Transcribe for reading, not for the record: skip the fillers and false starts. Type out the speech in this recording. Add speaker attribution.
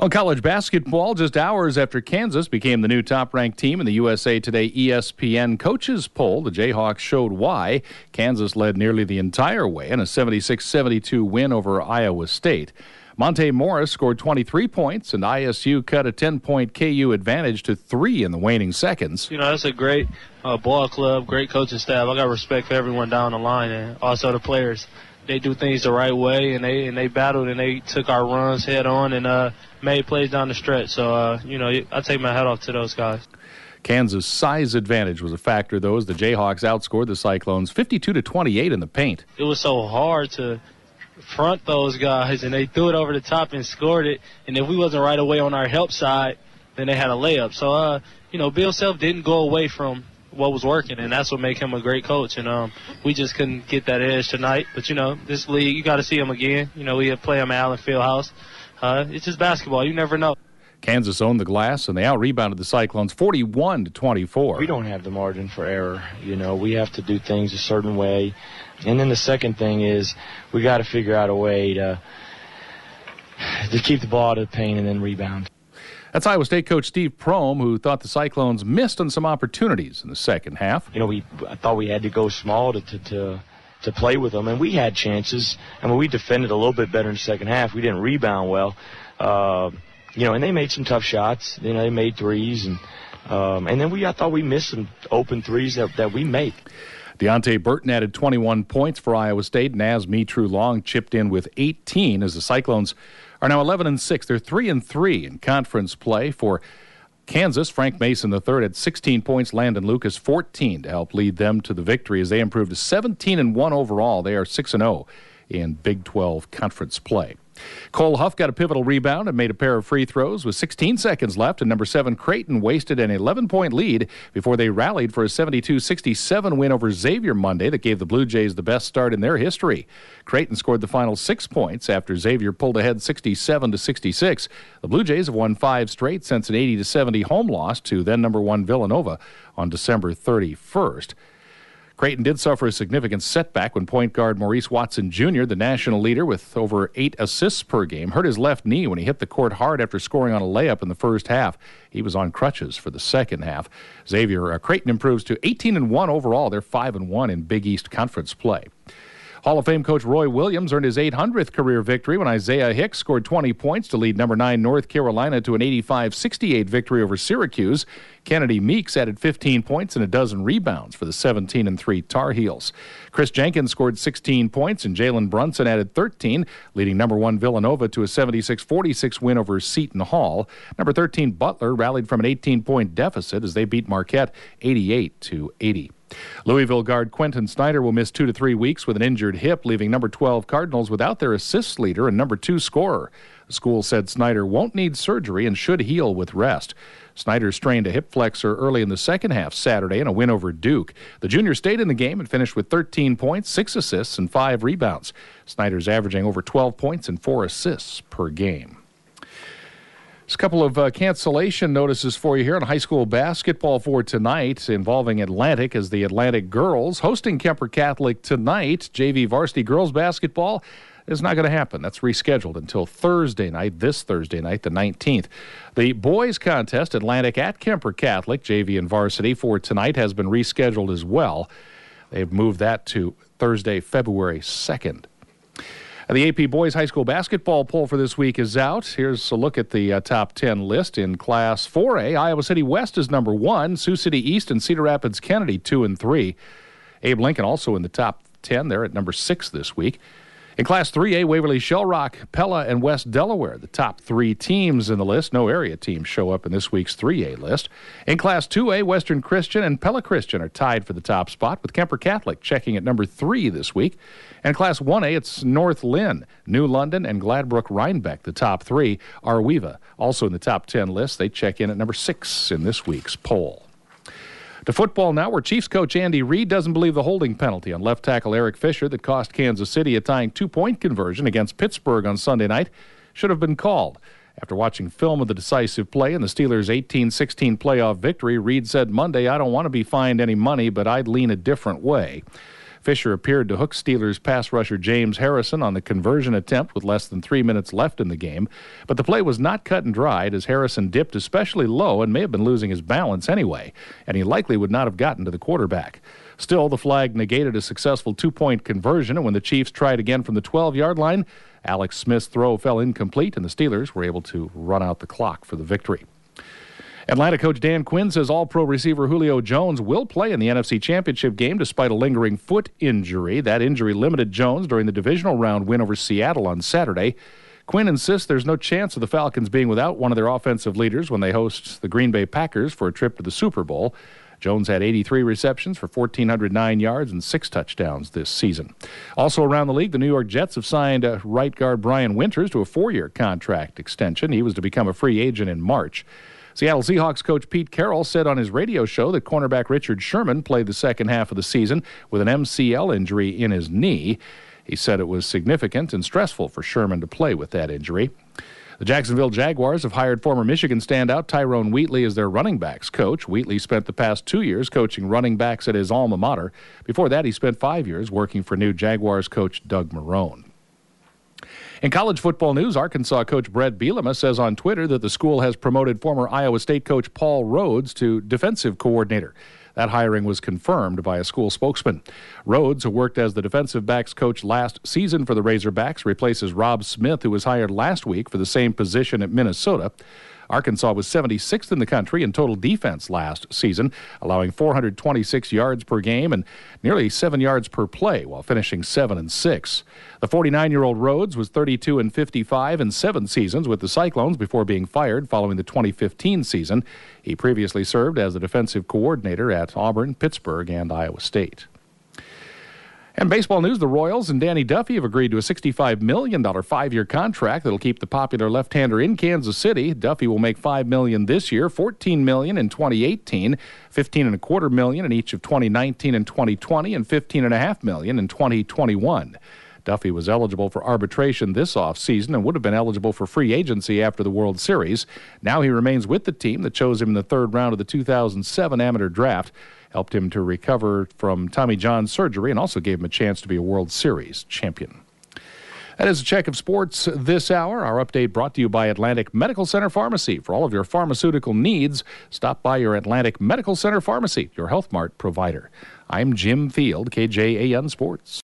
Speaker 1: On college basketball, just hours after Kansas became the new top-ranked team in the USA Today ESPN coaches poll, the Jayhawks showed why. Kansas led nearly the entire way in a 76-72 win over Iowa State. Monte Morris scored 23 points, and ISU cut a 10-point KU advantage to 3 in the waning seconds.
Speaker 2: You know, that's a great ball club, great coaching staff. I got respect for everyone down the line and also the players. They do things the right way, and they battled and they took our runs head on and made plays down the stretch. So, I take my hat off to those guys.
Speaker 1: Kansas' size advantage was a factor, though, as the Jayhawks outscored the Cyclones 52-28 in the paint.
Speaker 2: It was so hard to front those guys, and they threw it over the top and scored it. And if we wasn't right away on our help side, then they had a layup. So, Bill Self didn't go away from what was working, and that's what made him a great coach. And we just couldn't get that edge tonight. But, this league, you got to see him again. We play him at Allen Fieldhouse. It's just basketball. You never know.
Speaker 1: Kansas owned the glass, and they out-rebounded the Cyclones 41-24.
Speaker 3: We don't have the margin for error. We have to do things a certain way. And then the second thing is we got to figure out a way to keep the ball out of the paint and then rebound.
Speaker 1: That's Iowa State coach Steve Prohm, who thought the Cyclones missed on some opportunities in the second half.
Speaker 3: I thought we had to go small to play with them, and we had chances. We defended a little bit better in the second half. We didn't rebound well. And they made some tough shots. They made threes, and then I thought we missed some open threes that we made.
Speaker 1: Deonte Burton added 21 points for Iowa State. Naz Mitru-Long chipped in with 18 as the Cyclones are now 11-6. They're 3-3 in conference play. For Kansas, Frank Mason III had 16 points, Landon Lucas 14 to help lead them to the victory as they improved to 17-1 overall. They are 6-0 in Big 12 conference play. Cole Huff got a pivotal rebound and made a pair of free throws with 16 seconds left, and number 7 Creighton wasted an 11-point lead before they rallied for a 72-67 win over Xavier Monday that gave the Blue Jays the best start in their history. Creighton scored the final 6 points after Xavier pulled ahead 67-66. The Blue Jays have won 5 straight since an 80-70 home loss to then number 1 Villanova on December 31st. Creighton did suffer a significant setback when point guard Maurice Watson Jr., the national leader with over 8 assists per game, hurt his left knee when he hit the court hard after scoring on a layup in the first half. He was on crutches for the second half. Creighton improves to 18-1 overall. They're 5-1 in Big East Conference play. Hall of Fame coach Roy Williams earned his 800th career victory when Isaiah Hicks scored 20 points to lead number 9 North Carolina to an 85-68 victory over Syracuse. Kennedy Meeks added 15 points and a dozen rebounds for the 17-3 Tar Heels. Chris Jenkins scored 16 points and Jalen Brunson added 13, leading number 1 Villanova to a 76-46 win over Seton Hall. Number 13 Butler rallied from an 18-point deficit as they beat Marquette 88-80. Louisville guard Quentin Snyder will miss 2 to 3 weeks with an injured hip, leaving number 12 Cardinals without their assists leader and number 2 scorer. The school said Snyder won't need surgery and should heal with rest. Snyder strained a hip flexor early in the second half Saturday in a win over Duke. The junior stayed in the game and finished with 13 points, 6 assists, and 5 rebounds. Snyder's averaging over 12 points and 4 assists per game. Just a couple of cancellation notices for you here on high school basketball for tonight involving Atlantic as the Atlantic girls hosting Kemper Catholic tonight. JV varsity girls basketball is not going to happen. That's rescheduled until Thursday night, this Thursday night, the 19th. The boys contest, Atlantic at Kemper Catholic, JV and varsity for tonight, has been rescheduled as well. They've moved that to Thursday, February 2nd. The AP Boys High School Basketball poll for this week is out. Here's a look at the top 10 list. In Class 4A, Iowa City West is number 1. Sioux City East and Cedar Rapids Kennedy 2 and 3. Abe Lincoln also in the top 10. They're at number 6 this week. In Class 3A, Waverly, Shell Rock, Pella, and West Delaware, the top 3 teams in the list. No area teams show up in this week's 3A list. In Class 2A, Western Christian and Pella Christian are tied for the top spot, with Kemper Catholic checking at number 3 this week. And Class 1A, it's North Lynn, New London, and Gladbrook Rhinebeck, the top 3. Arweva, also in the top 10 list. They check in at number 6 in this week's poll. To football now, where Chiefs coach Andy Reid doesn't believe the holding penalty on left tackle Eric Fisher that cost Kansas City a tying 2-point conversion against Pittsburgh on Sunday night should have been called. After watching film of the decisive play in the Steelers' 18-16 playoff victory, Reid said Monday, "I don't want to be fined any money, but I'd lean a different way." Fisher appeared to hook Steelers pass rusher James Harrison on the conversion attempt with less than 3 minutes left in the game, but the play was not cut and dried as Harrison dipped especially low and may have been losing his balance anyway, and he likely would not have gotten to the quarterback. Still, the flag negated a successful 2-point conversion, and when the Chiefs tried again from the 12-yard line, Alex Smith's throw fell incomplete, and the Steelers were able to run out the clock for the victory. Atlanta coach Dan Quinn says All-Pro receiver Julio Jones will play in the NFC Championship game despite a lingering foot injury. That injury limited Jones during the divisional round win over Seattle on Saturday. Quinn insists there's no chance of the Falcons being without one of their offensive leaders when they host the Green Bay Packers for a trip to the Super Bowl. Jones had 83 receptions for 1,409 yards and 6 touchdowns this season. Also around the league, the New York Jets have signed right guard Brian Winters to a 4-year contract extension. He was to become a free agent in March. Seattle Seahawks coach Pete Carroll said on his radio show that cornerback Richard Sherman played the second half of the season with an MCL injury in his knee. He said it was significant and stressful for Sherman to play with that injury. The Jacksonville Jaguars have hired former Michigan standout Tyrone Wheatley as their running backs coach. Wheatley spent the past 2 years coaching running backs at his alma mater. Before that, he spent 5 years working for new Jaguars coach Doug Marrone. In college football news, Arkansas coach Brett Bielema says on Twitter that the school has promoted former Iowa State coach Paul Rhodes to defensive coordinator. That hiring was confirmed by a school spokesman. Rhodes, who worked as the defensive backs coach last season for the Razorbacks, replaces Rob Smith, who was hired last week for the same position at Minnesota. Arkansas was 76th in the country in total defense last season, allowing 426 yards per game and nearly 7 yards per play while finishing 7-6. The 49-year-old Rhodes was 32-55 in 7 seasons with the Cyclones before being fired following the 2015 season. He previously served as the defensive coordinator at Auburn, Pittsburgh, and Iowa State. And baseball news, the Royals and Danny Duffy have agreed to a $65 million 5-year contract that will keep the popular left-hander in Kansas City. Duffy will make $5 million this year, $14 million in 2018, $15.25 million in each of 2019 and 2020, and $15.5 million in 2021. Duffy was eligible for arbitration this offseason and would have been eligible for free agency after the World Series. Now he remains with the team that chose him in the 3rd round of the 2007 amateur draft. Helped him to recover from Tommy John surgery and also gave him a chance to be a World Series champion. That is a check of sports this hour. Our update brought to you by Atlantic Medical Center Pharmacy. For all of your pharmaceutical needs, stop by your Atlantic Medical Center Pharmacy, your Health Mart provider. I'm Jim Field, KJAN Sports.